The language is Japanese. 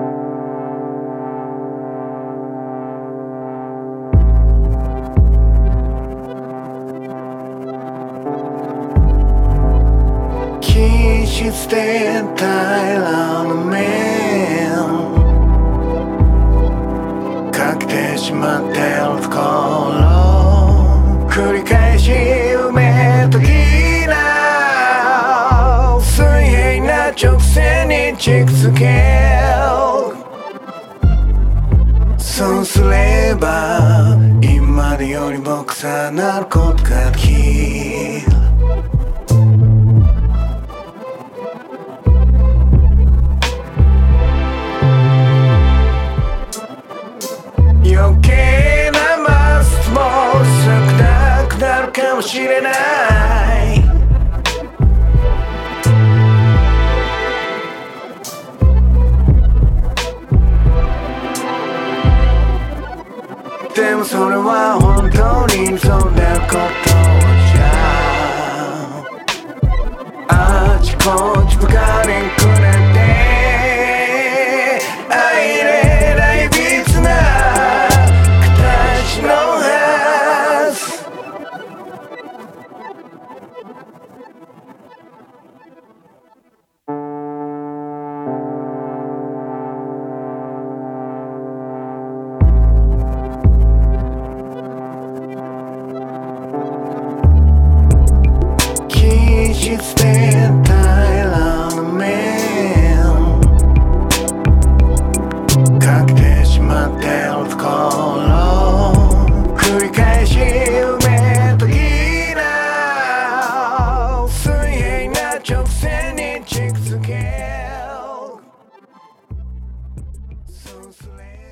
気質で平らな面かけてしまってるところ繰り返し埋めときな水平な直線に近づけそうすれば今までよりも重なることができる余計なマスも少なくなるかもしれないでもそれは本当にそうなることじゃあちこちばかりくれて愛入れない微妙な形のはず気質で平らな面かけてしまってるところ繰り返し埋めときな水平な直線に近づけそうすれば